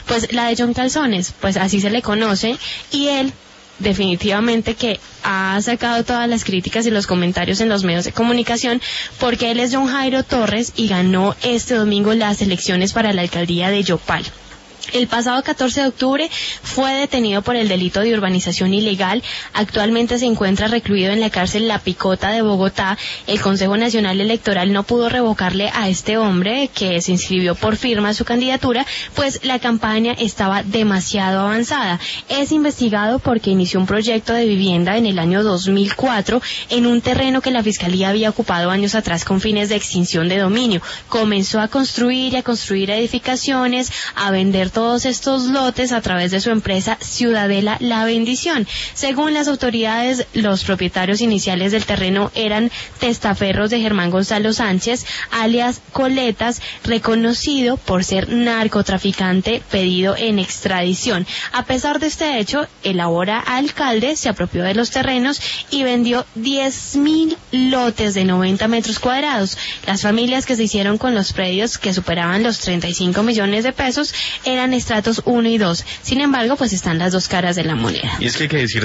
Pues la de John Calzones, pues así se le conoce, y él definitivamente que ha sacado todas las críticas y los comentarios en los medios de comunicación, porque él es John Jairo Torres y ganó este domingo las elecciones para la alcaldía de Yopal. El pasado 14 de octubre fue detenido por el delito de urbanización ilegal. Actualmente se encuentra recluido en la cárcel La Picota de Bogotá. El Consejo Nacional Electoral no pudo revocarle a este hombre, que se inscribió por firma su candidatura, pues la campaña estaba demasiado avanzada. Es investigado porque inició un proyecto de vivienda en el año 2004 en un terreno que la Fiscalía había ocupado años atrás con fines de extinción de dominio. Comenzó a construir edificaciones, a vender todos estos lotes a través de su empresa Ciudadela La Bendición. Según las autoridades, los propietarios iniciales del terreno eran testaferros de Germán Gonzalo Sánchez, alias Coletas, reconocido por ser narcotraficante pedido en extradición. A pesar de este hecho, el ahora alcalde se apropió de los terrenos y vendió 10.000 lotes de 90 metros cuadrados. Las familias que se hicieron con los predios, que superaban los 35 millones de pesos, eran estratos 1 y 2. Sin embargo, pues están las dos caras de la moneda. Y es que hay que decir